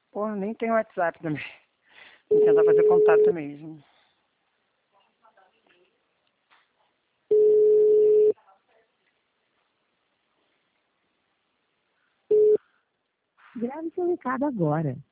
Pô, nem tem WhatsApp também. Vou tentar fazer contato mesmo. Grave seu recado agora.